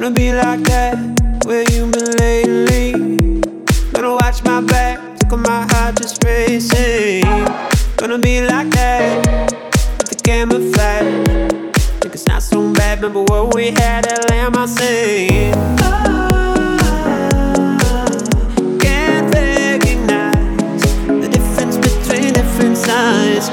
Gonna be like that, where you been lately? Gonna watch my back, look at my heart just racing. Gonna be like that, with the camera flat. Think it's not so bad, remember what we had at Lamb, I say. Can't recognize the difference between different sides.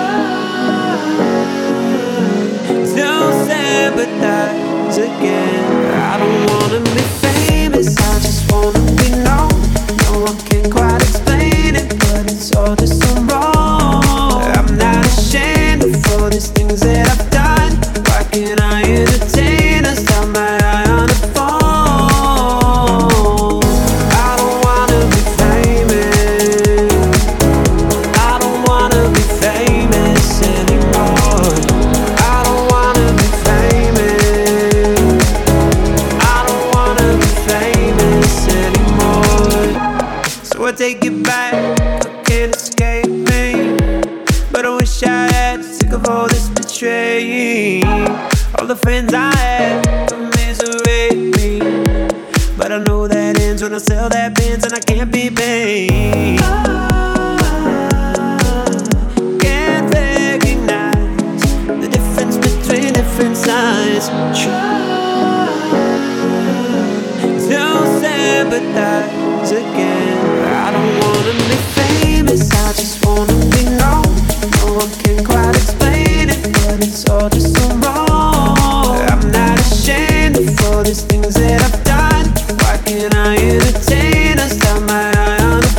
Don't sympathize again. I don't wanna be famous, I just wanna be known. No one can quite explain it, but it's all just so wrong. I'm not ashamed of all these things that I've done. Why can't I entertain and stop my eye on the phone? I don't wanna be famous, I don't wanna be famous anymore. I don't wanna be famous, I don't wanna be famous anymore. So I take it back, I can't escape me, but I wish I had sick of all this betraying. All the friends I had commiserate me, but I know that ends when I sell that Benz and I can't be paid. Can't recognize the difference between different sides. Don't sympathize again. I don't wanna be famous, I just wanna be known. No one can quite explain it, but it's all just so wrong. I'm not ashamed of all these things that I've done. Why can't I entertain and stop my eye on the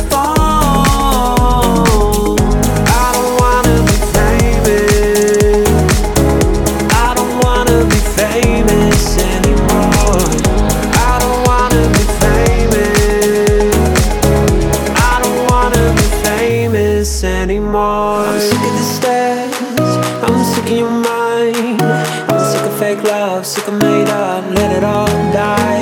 phone? I don't wanna be famous, I don't wanna be famous anymore. I don't wanna be famous, I don't wanna be famous anymore. I'm sick of the stats, I'm sick of your mind. I'm sick of fake love, sick of made up, let it all die.